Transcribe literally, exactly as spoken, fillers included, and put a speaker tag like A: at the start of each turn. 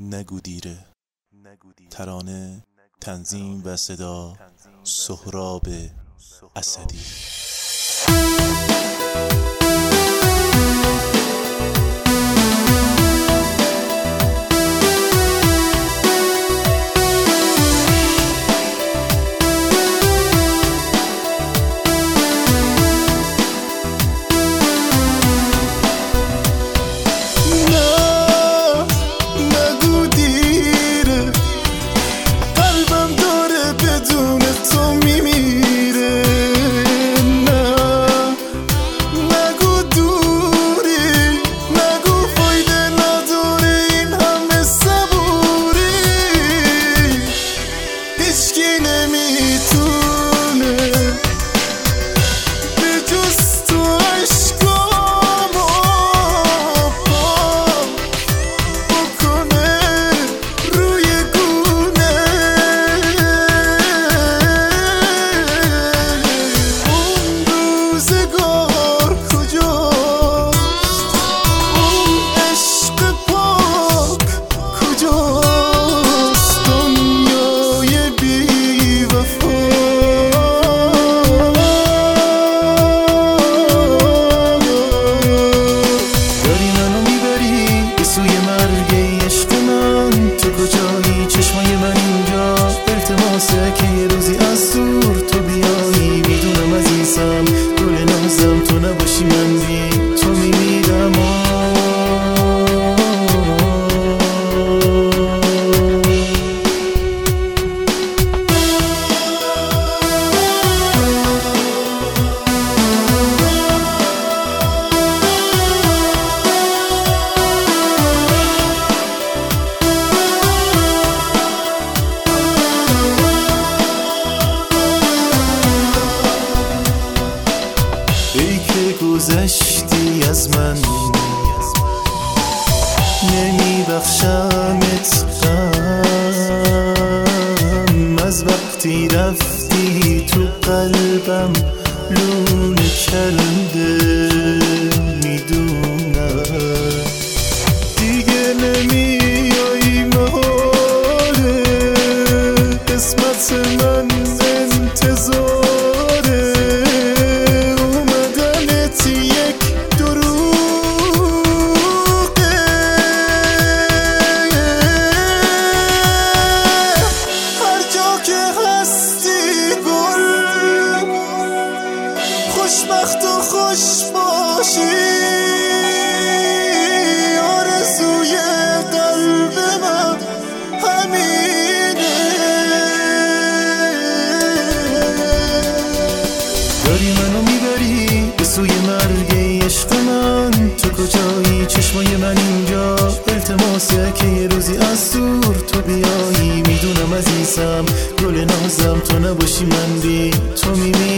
A: نگو دیره. ترانه، تنظیم و صدا سهراب اسدی.
B: گذشتی از من، نمیبخشمت غم از وقتی رفتی تو قلبم لون کرده. میدونم دیگه نمیایی مهاره، قسمت من انتظاره اومدنت یک دروغه. هر جا که هستی گل، خوشبخت و خوش باشی، آرزوی قلب من همینه. داری منو میبری به سوی مرگ عشق من، تو کجایی؟ چشمای من اینجا، التماسه که یه روزی از دور تو بیایی. میدونم عزیزم گل نازم تو نباشی من بی تو میمیرم.